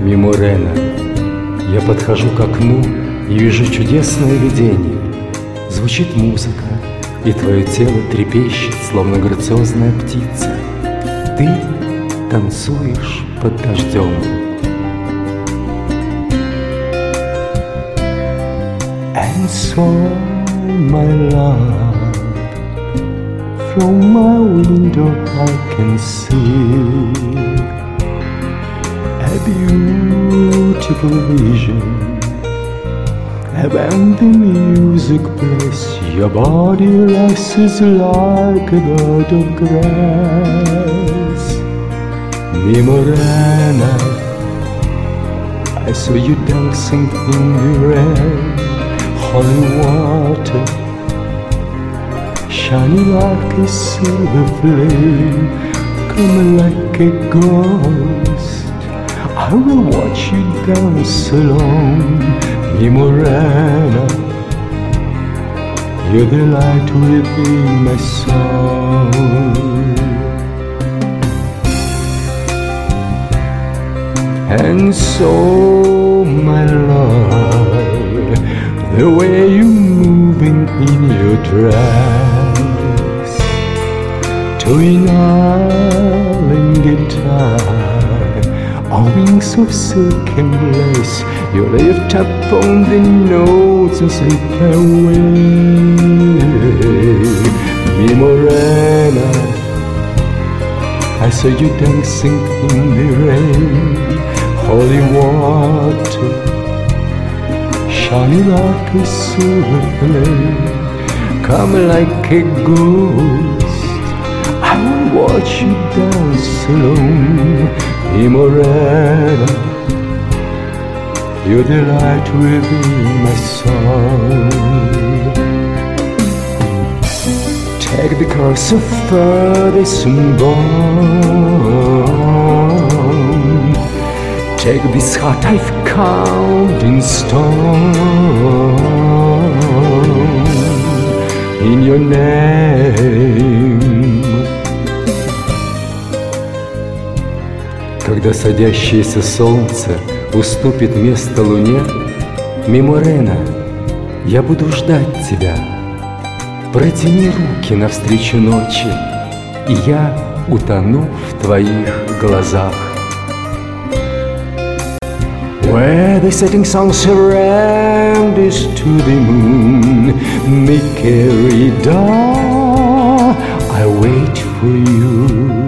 Мимо Рена я подхожу к окну и вижу чудесное видение. Звучит музыка, и твое тело трепещет, словно грациозная птица. Ты танцуешь под дождем. And so, my love, from my window I can see a beautiful vision. When the music plays, your body rises like a bed of grass. Mi morena, I saw you dancing in the red, holy water, shining like a silver flame, come like a ghost. I will watch you dance alone. Mi morena, you're the light within my soul. And so, my love, the way you're moving in your dress, twin island guitar, on wings of silk and lace, you lift up on the notes and slip away. Mi morena, I saw you dancing in the rain, holy water, shining like a silver flame, come like a ghost. I will watch you dance alone. Mi morena, you're the light within my soul. Take the course of furthest born. Take this heart I've carved in stone, in your name. Когда садящееся солнце уступит место луне, ми morena, я буду ждать тебя. Протяни руки навстречу ночи, и я утону в твоих глазах. Where the setting sun surrounds to the moon, mi querida, I wait for you.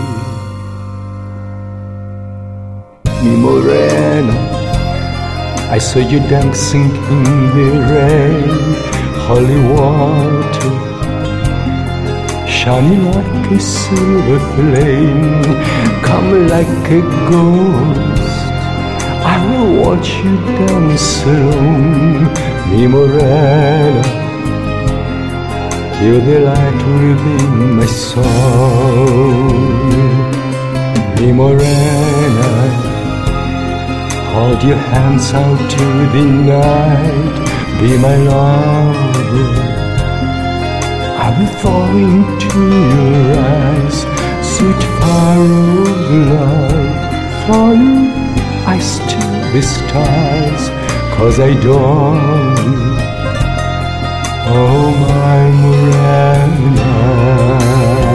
Mi morena, I saw you dancing in the rain, holy water, shining like a silver flame, come like a ghost. I will watch you dance alone. Mi morena, you're the light within my soul. Mi morena, hold your hands out to the night, be my lover. I will fall into your eyes, sweet fire of love. For you I steal the stars, 'cause I don't. Oh, my morena.